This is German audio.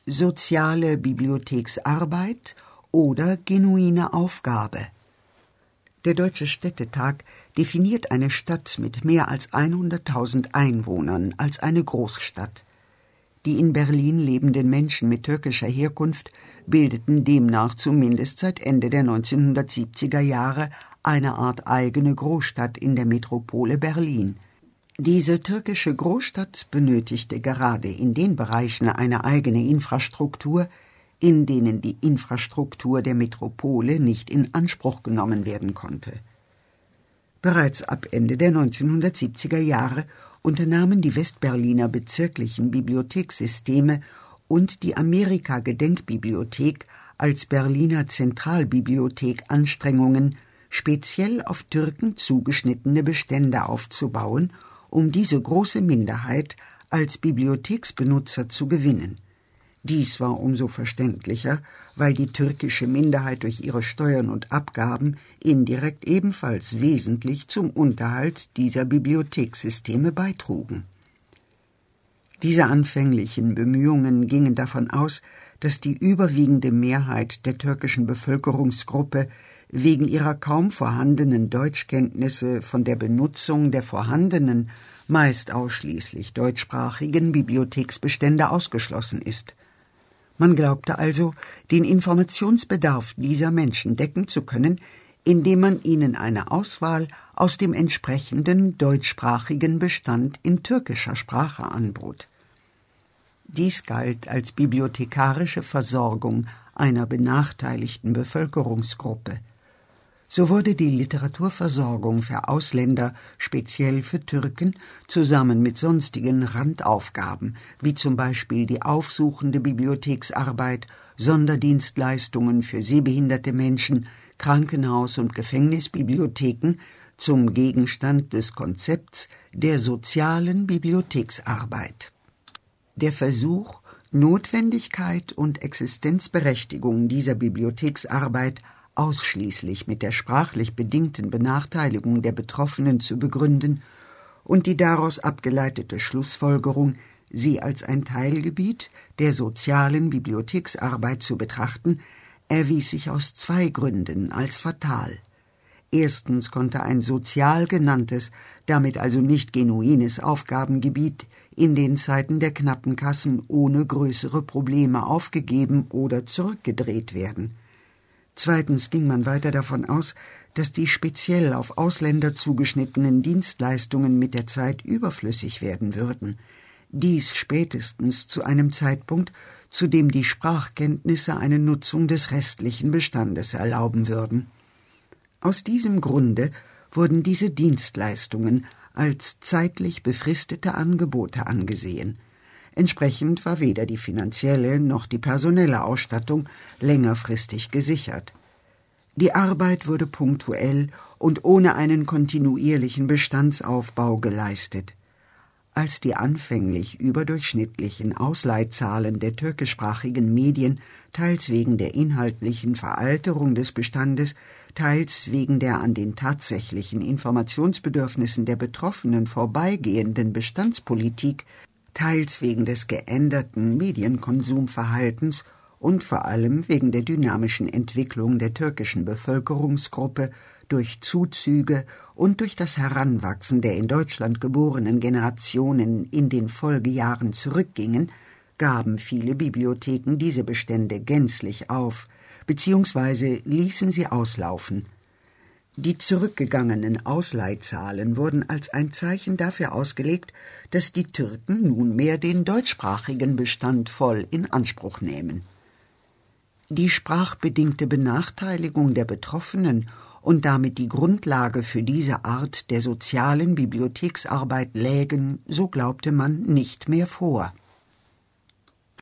soziale Bibliotheksarbeit oder genuine Aufgabe. Der Deutsche Städtetag definiert eine Stadt mit mehr als 100.000 Einwohnern als eine Großstadt. Die in Berlin lebenden Menschen mit türkischer Herkunft bildeten demnach zumindest seit Ende der 1970er Jahre eine Art eigene Großstadt in der Metropole Berlin. Diese türkische Großstadt benötigte gerade in den Bereichen eine eigene Infrastruktur, in denen die Infrastruktur der Metropole nicht in Anspruch genommen werden konnte. Bereits ab Ende der 1970er Jahre unternahmen die Westberliner bezirklichen Bibliothekssysteme und die Amerika-Gedenkbibliothek als Berliner Zentralbibliothek Anstrengungen, speziell auf Türken zugeschnittene Bestände aufzubauen, um diese große Minderheit als Bibliotheksbenutzer zu gewinnen. Dies war umso verständlicher, weil die türkische Minderheit durch ihre Steuern und Abgaben indirekt ebenfalls wesentlich zum Unterhalt dieser Bibliothekssysteme beitrugen. Diese anfänglichen Bemühungen gingen davon aus, dass die überwiegende Mehrheit der türkischen Bevölkerungsgruppe wegen ihrer kaum vorhandenen Deutschkenntnisse von der Benutzung der vorhandenen, meist ausschließlich deutschsprachigen Bibliotheksbestände ausgeschlossen ist. Man glaubte also, den Informationsbedarf dieser Menschen decken zu können, indem man ihnen eine Auswahl aus dem entsprechenden deutschsprachigen Bestand in türkischer Sprache anbot. Dies galt als bibliothekarische Versorgung einer benachteiligten Bevölkerungsgruppe. So wurde die Literaturversorgung für Ausländer, speziell für Türken, zusammen mit sonstigen Randaufgaben, wie zum Beispiel die aufsuchende Bibliotheksarbeit, Sonderdienstleistungen für sehbehinderte Menschen, Krankenhaus- und Gefängnisbibliotheken, zum Gegenstand des Konzepts der sozialen Bibliotheksarbeit. Der Versuch, Notwendigkeit und Existenzberechtigung dieser Bibliotheksarbeit ausschließlich mit der sprachlich bedingten Benachteiligung der Betroffenen zu begründen und die daraus abgeleitete Schlussfolgerung, sie als ein Teilgebiet der sozialen Bibliotheksarbeit zu betrachten, erwies sich aus zwei Gründen als fatal. Erstens konnte ein sozial genanntes, damit also nicht genuines Aufgabengebiet in den Zeiten der knappen Kassen ohne größere Probleme aufgegeben oder zurückgedreht werden. Zweitens ging man weiter davon aus, dass die speziell auf Ausländer zugeschnittenen Dienstleistungen mit der Zeit überflüssig werden würden. Dies spätestens zu einem Zeitpunkt, zu dem die Sprachkenntnisse eine Nutzung des restlichen Bestandes erlauben würden. Aus diesem Grunde wurden diese Dienstleistungen als zeitlich befristete Angebote angesehen. Entsprechend war weder die finanzielle noch die personelle Ausstattung längerfristig gesichert. Die Arbeit wurde punktuell und ohne einen kontinuierlichen Bestandsaufbau geleistet. Als die anfänglich überdurchschnittlichen Ausleihzahlen der türkischsprachigen Medien, teils wegen der inhaltlichen Veralterung des Bestandes, teils wegen der an den tatsächlichen Informationsbedürfnissen der Betroffenen vorbeigehenden Bestandspolitik, teils wegen des geänderten Medienkonsumverhaltens und vor allem wegen der dynamischen Entwicklung der türkischen Bevölkerungsgruppe durch Zuzüge und durch das Heranwachsen der in Deutschland geborenen Generationen in den Folgejahren zurückgingen, gaben viele Bibliotheken diese Bestände gänzlich auf, beziehungsweise ließen sie auslaufen. Die zurückgegangenen Ausleihzahlen wurden als ein Zeichen dafür ausgelegt, dass die Türken nunmehr den deutschsprachigen Bestand voll in Anspruch nehmen. Die sprachbedingte Benachteiligung der Betroffenen und damit die Grundlage für diese Art der sozialen Bibliotheksarbeit lägen, so glaubte man, nicht mehr vor.